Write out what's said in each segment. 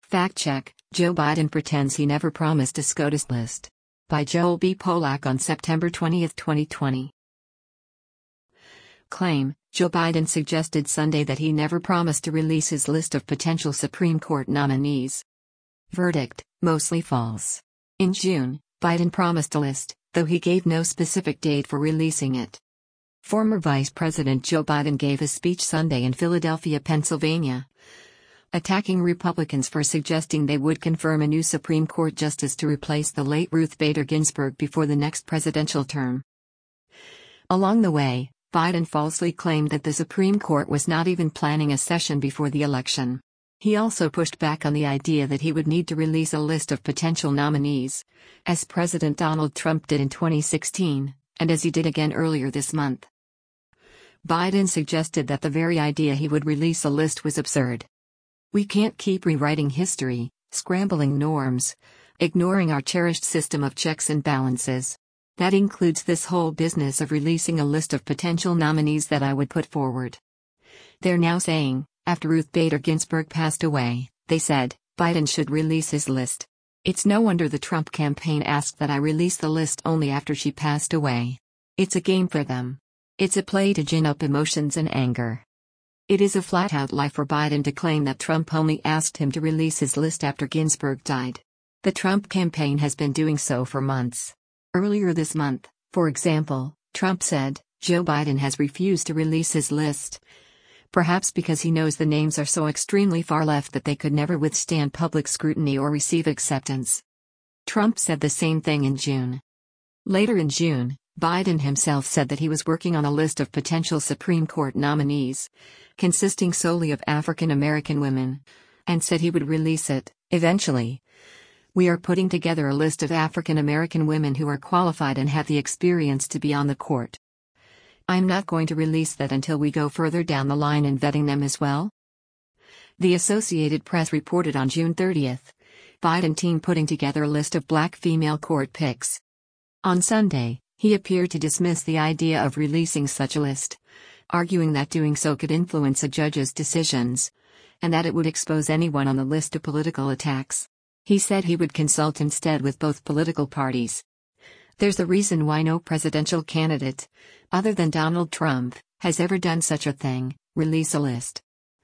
Fact check: Joe Biden pretends he never promised a SCOTUS list. By Joel B. Polak on September 20, 2020. Claim: Joe Biden suggested Sunday that he never promised to release his list of potential Supreme Court nominees. Verdict: mostly false. In June, Biden promised a list, though he gave no specific date for releasing it. Former Vice President Joe Biden gave a speech Sunday in Philadelphia, Pennsylvania, attacking Republicans for suggesting they would confirm a new Supreme Court justice to replace the late Ruth Bader Ginsburg before the next presidential term. Along the way, Biden falsely claimed that the Supreme Court was not even planning a session before the election. He also pushed back on the idea that he would need to release a list of potential nominees, as President Donald Trump did in 2016, and as he did again earlier this month. Biden suggested that the very idea he would release a list was absurd. "We can't keep rewriting history, scrambling norms, ignoring our cherished system of checks and balances. That includes this whole business of releasing a list of potential nominees that I would put forward." They're now saying, after Ruth Bader Ginsburg passed away, they said, Biden should release his list. It's no wonder the Trump campaign asked that I release the list only after she passed away. It's a game for them. It's a play to gin up emotions and anger. It is a flat-out lie for Biden to claim that Trump only asked him to release his list after Ginsburg died. The Trump campaign has been doing so for months. Earlier this month, for example, Trump said, Joe Biden has refused to release his list, perhaps because he knows the names are so extremely far left that they could never withstand public scrutiny or receive acceptance. Trump said the same thing in June. Later in June, Biden himself said that he was working on a list of potential Supreme Court nominees, consisting solely of African American women, and said he would release it, eventually. "We are putting together a list of African American women who are qualified and have the experience to be on the court. I'm not going to release that until we go further down the line in vetting them as well." The Associated Press reported on June 30th, Biden team putting together a list of black female court picks. On Sunday, he appeared to dismiss the idea of releasing such a list, arguing that doing so could influence a judge's decisions, and that it would expose anyone on the list to political attacks. He said he would consult instead with both political parties. There's a reason why no presidential candidate, other than Donald Trump, has ever done such a thing: release a list.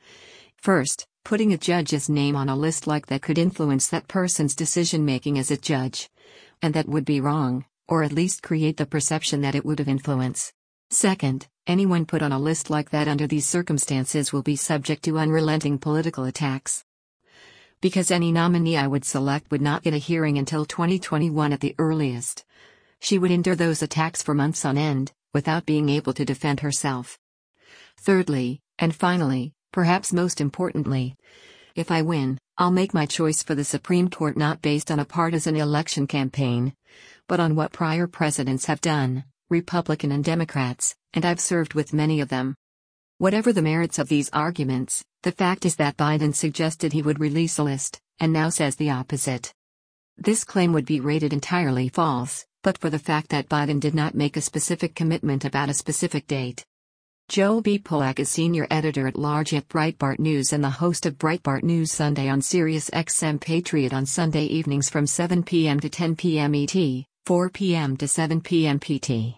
First, putting a judge's name on a list like that could influence that person's decision-making as a judge, and that would be wrong, or at least create the perception that it would have influence. Second, anyone put on a list like that under these circumstances will be subject to unrelenting political attacks. Because any nominee I would select would not get a hearing until 2021 at the earliest. She would endure those attacks for months on end, without being able to defend herself. Thirdly, and finally, perhaps most importantly, if I win, I'll make my choice for the Supreme Court not based on a partisan election campaign, but on what prior presidents have done, Republican and Democrats, and I've served with many of them. Whatever the merits of these arguments, the fact is that Biden suggested he would release a list, and now says the opposite. This claim would be rated entirely false, but for the fact that Biden did not make a specific commitment about a specific date. Joel B. Polak is senior editor-at-large at Breitbart News and the host of Breitbart News Sunday on Sirius XM Patriot on Sunday evenings from 7 p.m. to 10 p.m. ET, 4 p.m. to 7 p.m. PT.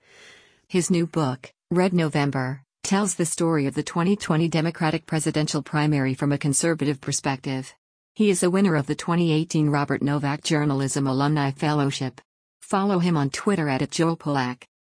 His new book, Red November, tells the story of the 2020 Democratic presidential primary from a conservative perspective. He is a winner of the 2018 Robert Novak Journalism Alumni Fellowship. Follow him on Twitter @JoelPolak.